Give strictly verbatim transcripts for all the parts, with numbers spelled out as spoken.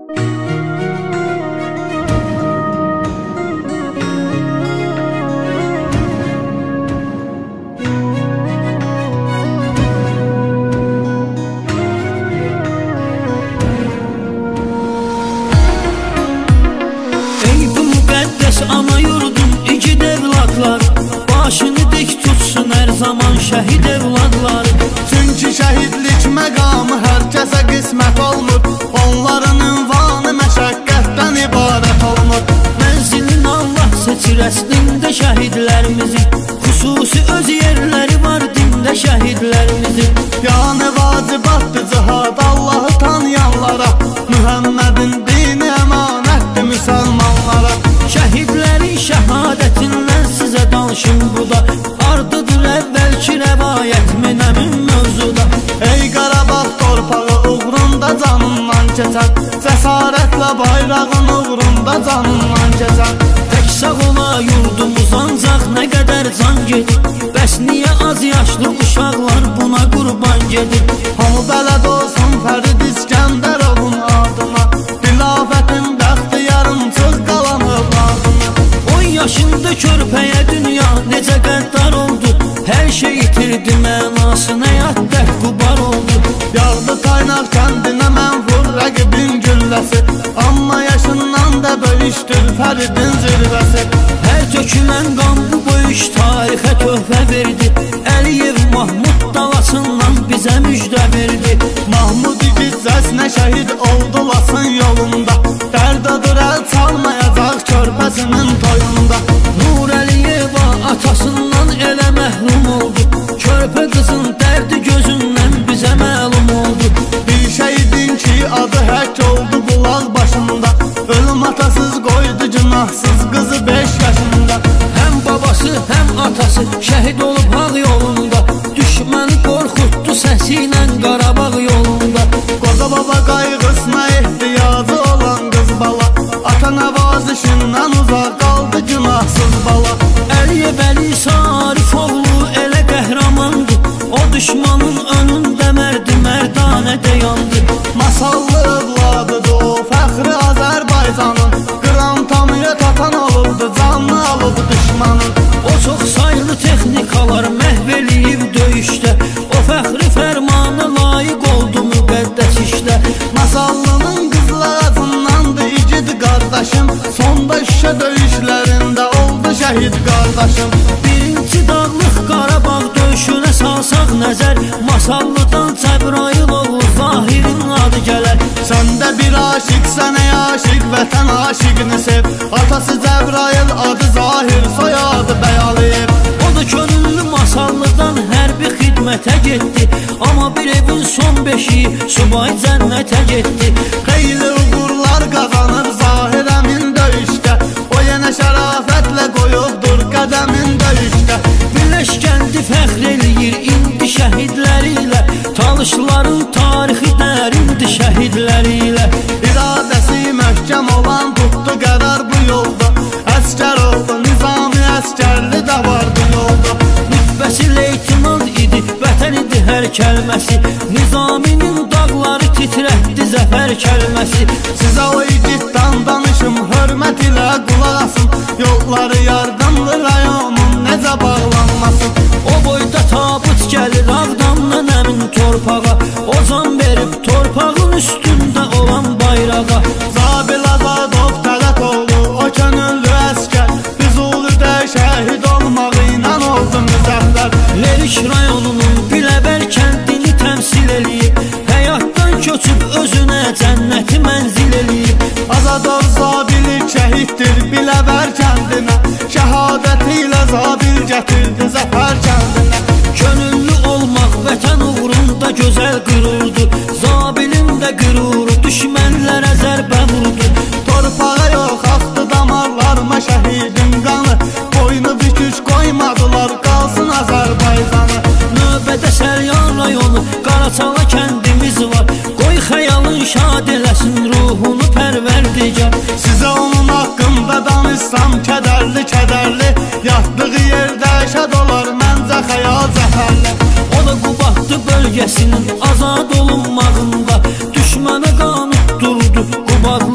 Ana yurdum igid evladlar, başını dik tutsun hər zaman şəhid evladlar. Çünki şəhidlik məqamı hər kəsə qismət olmur, onların ünvanı məşəqqətdən ibarət olmur. Mənzilin Allah seçir əslində şəhidlərimizin, xüsusi öz yerləri var dində şəhidlərimizin. Yəni vacibatdır cihad Allahı tanıyanlara, Mühəmmədin dini əmanətdir müsəlmanlara. Şəhidlərin şəhadətindən sizə danışım bu da, ardıdır əvvəlki rəvayət minəmin mövzuda. Ey Qarabağ torpağı uğrunda canından keçən, cəsarətlə bayrağın uğrunda canından keçən. Tək sağ ola yurdumuz ancaq nə qədər can gedir, bəs niyə az yaşlı uşaqlar buna qurban gedir? Hamı bələd olsun Fərid İskəndərovun adına, dilafətin bəxti yarımçıq qalan övladına. On yaşında körpəyə dünya necə qəddar oldu, hər şey itirdi mənasını, həyat dərd qubar oldu. Yağdı qaynaq kəndinə mənfur rəqibin gülləsi, amma yaşından da böyüşdür Fəridin zirvəsi. Hər tökülən qan bu böyük tarixə töhfə verdi, Əliyev Mahmud dalasından bizə müjdə verdi. Mahmud İgizzəsinə şəhid oldu Lasın yolunda, dərdadır əl çalmayacaq körpəsinin toyunda. Nur Əliyeva atasından elə məhrum oldu, körpə qızın dərdi gözündən bizə məlum oldu. Bir şəhidin ki adı həkk oldu bulaq başında, ölüm atasız qoydu günahsız qızı beş yaşında. Həm babası həm atası şəhid olub haq yolunda, düşməni qorxutdu səsi ilə Qarabağ yolunda. Qoca baba qayğısına ehtiyacı olan qız bala, ata nəvazişindən uzaq qaldı günahsız bala. Əliyev Əli Sarifoğlu elə qəhrəmandı, o düşmanın önündə mərdi mərdanə dayandı. Masallı övladıdır o fəxri Azərbaycanın, qıram tamıya tatan olubdu, canlı alıb düşmanın. O çox sayılı texnikalar məhv eləyib döyüşdə, o fəxri fərmanı layiq oldu müqəddəs işdə. Masallının qızlaracındandır igid qardaşım, sonda şüşə döyüşlərində oldu şəhid qardaşım. Birinci dağlıq Qarabağ döyüşünə salsaq nəzər, Masallıdan Cəbrayıl oğlu Zahirin adı gələr. Sən də bir aşiq, sənə aşiq, vətən aşiqini sev, atası Cəbrayıl adı Zahir, soyadı Bəyaliyev. O da könüllü Masallıdan hərbi xidmətə getdi, amma bir evin son beşiyi subay cənnətə getdi. Xeyli uğurlar qazanır Zahir əmin döyüşdə, o yenə şərafətlə qoyubdur qədəmin döyüşdə. Birləşkəndi fəxr eləyir indi şəhidləri ilə, talışların tarixi dərindir şəhidləri ilə. İradəsi möhkəm olan tutdu qərar bu yolda, əskər oldu Nizami əskərli də vardı yolda. Rütbəsi leytinant idi, vətən idi hər kəlməsi, Nizaminin dağları titrətdi zəfər kəlməsi. Sizə o igiddən danışım, hörmət ilə qulaq asın, yolları yardımlı rayonun necə bağlanmasın. O boyda tabut gəlir Ağdamdan əmin torpağa, o can verib torpağın üstündə olan bayrağa. Zabil Azadov tələt oldu o könüllü əskər, Füzulidə şəhid olmağı ilə oldu müzəffər. Lerik rayonunun Biləbər kəndini təmsil eləyib, həyatdan köçüb özünə cənnəti mənzil eləyib. Azadov Zabili şəhiddir Biləbər kəndinə, şəhadəti ilə Zabil gətirdi zəfər kəndinə. Könüllü olmaq vətən uğrunda gözəl qürurdur, Zabilin də qüruru düşmənlərə zərbə vurdu. Torpağa yox axdı damarlarıma şəhidin qanı, boynu bükük qoymadılar qalsın Azərbaycanı. Növbədə Səryan rayonu Qaraçala kəndimiz var, qoy xəyalın şad eləsin ruhunu pərverdigar. Sizə onun haqqında danışsam kədərli kədərli, yatdığı yerdə şəd olar məncə xəyal zəfərli. O da Qubadlı bölgəsinin azad olunmağında, düşmənə qan utdurdu Qubad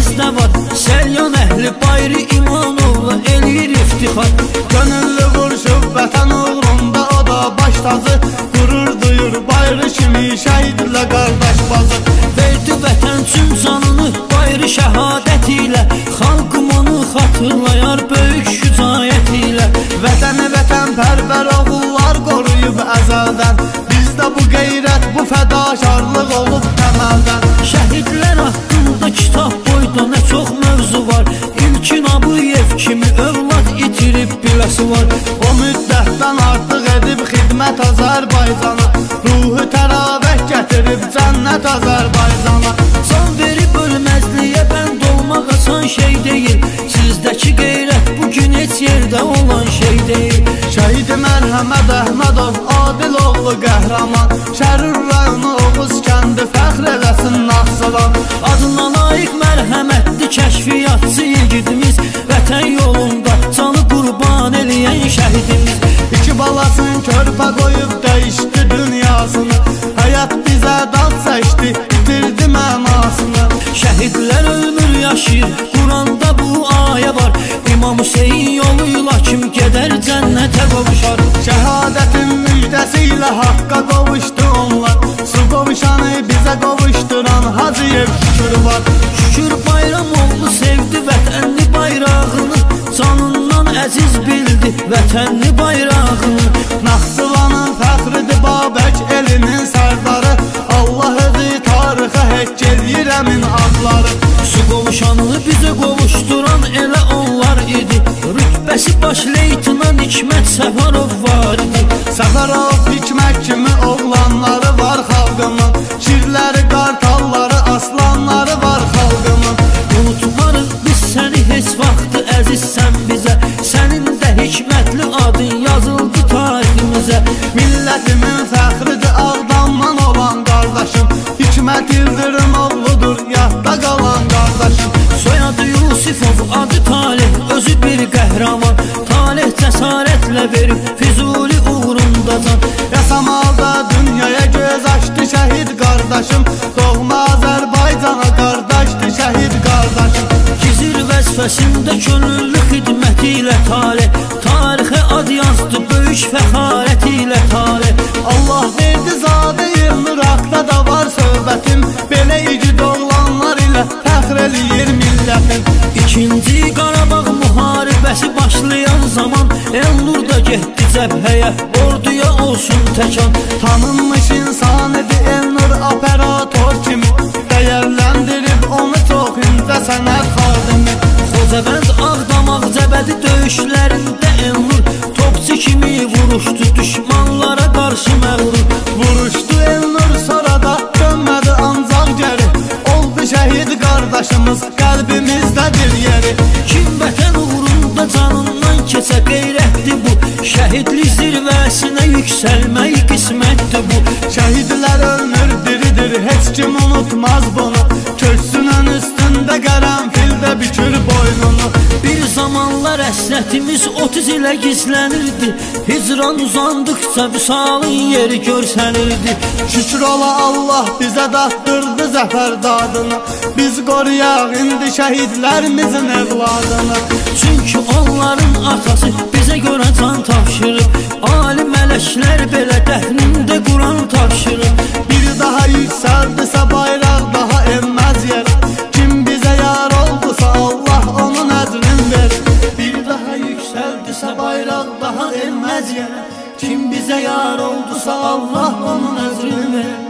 bizdə var. Səlyan əhli Bayri İmanovla eləyir iftixar. Gönüllü vuruşub vətən uğrunda o da baş tacı, qürur duyur Bayri kimi şəhidlə qardaş bazı. Verdi vətən üçün canını Bayri şəhadət ilə, xalqım onu xatırlayar böyük şücaət ilə. Vətəni vətənpərvər oğullar qoruyub əzəldən, bizdə bu qeyrət, bu fədakarlıq olub təməldən. Şəhidlər haqqında kitab boyda nə çox mövzu var. İlkin Abuyev kimi övlad itirib biləsi var. O müddətdən artıq edib xidmət Azərbaycana, ruhu təravət gətirib cənnət Azərbaycana. Can verib ölməzliyə bənd olmaq asan şey deyil. Sizdəki qeyrət bugün heç yerdə olan şey deyil. Şəhid Mərhəməd Əhmədov Adil oğlu qəhrəman, Şərur rayonu Oğuz kəndi fəxr eləsin Naxçıvan. Adına layiq mərhəmətli kəşfiyyatçı yigidimiz, vətən yolunda canı qurban eləyən şəhidimiz. İki balasını körpə qoyub dəyişdi dünyasını, həyat bizə dal çəkdi, itirdi mənasını. Şəhidlər ölmür yaşayır, Quranda bu ayə var. İmam Hüseyin yoluyla kim gedər cənnətə qovuşar. Şəhadətin müjdəsi ilə haqqa qovuşdu onlar, su qovuşanı bizə qovuşduran Hacıyev şükür var. Şükür Bayramoğlu sevdi vətənli bayrağını, canından əziz bildi vətənli bayrağını. Naxçıvanın fəxridir Babək elinin sərdarı, Allah özü tarixə həkk eləyir əmin adları. Su qovuşanı bizə qovuşduran elə onlar idi, rütbəsi baş leytinan Hikmət Səfərov var idi. Səfərov Hikmət kimi oğlanları var xalqımın, şirləri, qartalları, aslanları var xalqımın. Unutmarıq biz səni heç vaxtı əzizsən bizə, sənin də hikmətli adın yazıldı tariximizə. Millətimin fəxridir Ağdamdan olan qardaşım, Hikmət İldırım oğludur yadda qalan qardaşım. Soyadı Yusifov, adı Talih, özü bir qəhrəman. Talih cəsarətlə verib Füzuli uğrunda can. Rəsamalda dünyaya göz açdı şəhid qardaşım, doğma Azərbaycana qardaşdı şəhid qardaşım. Gizir vəzifəsində könüllü xidməti ilə Talih, tarixə ad yazdı böyük fəxarət ilə Talih. Allah verdi zadə Elnur, haqda da var söhbətim, belə igid oğlanlar ilə fəxr eləyir millətim. İkinci Qarabağ müharibəsi başlayan zaman Elnur da getdi cəbhəyə, orduya olsun təkan. Tanınmış insan idi Elnur operator kimi, dəyərləndirib onu çox incə sənət xadimi. Xocavənd, Ağdam, Ağcabədi döyüşlərində Elnur topçu kimi vuruşdu düşmanlara qarşı məğrur. Vuruşdu Elnur, sonra da dönmədi ancaq geri, oldu şəhid qardaşımız qəlbimizdədir yeri. Kim vətən uğrunda canından keçə qeyrətdir bu, şəhidlik zirvəsinə yüksəlmək qismətdir bu. Şəhidlər ölmür, diridir, heç kim unutmaz bunu, köksünün üstündə qərənfildə bükür boynunu. Bir zamanlar əsrətimiz otuz ilə gizlənirdi, hicran uzandıqca vüsalın yeri görsənirdi. Şükür ola Allah bizə dattırdı zəfər dadını, biz qoruyaq indi şəhidlərimizin evladını. Çünki onların atası bizə görə can tapşırıb, ali mələklər belə dəfnində Quran tapşırıb. Bir daha yüksəldisə bayraq daha enməz yerə, kim bizə yar oldusa Allah onun əcrin verir. Bir daha yüksəldisə bayraq daha enməz yerə, kim bizə yar oldusa Allah onun əcrini verir.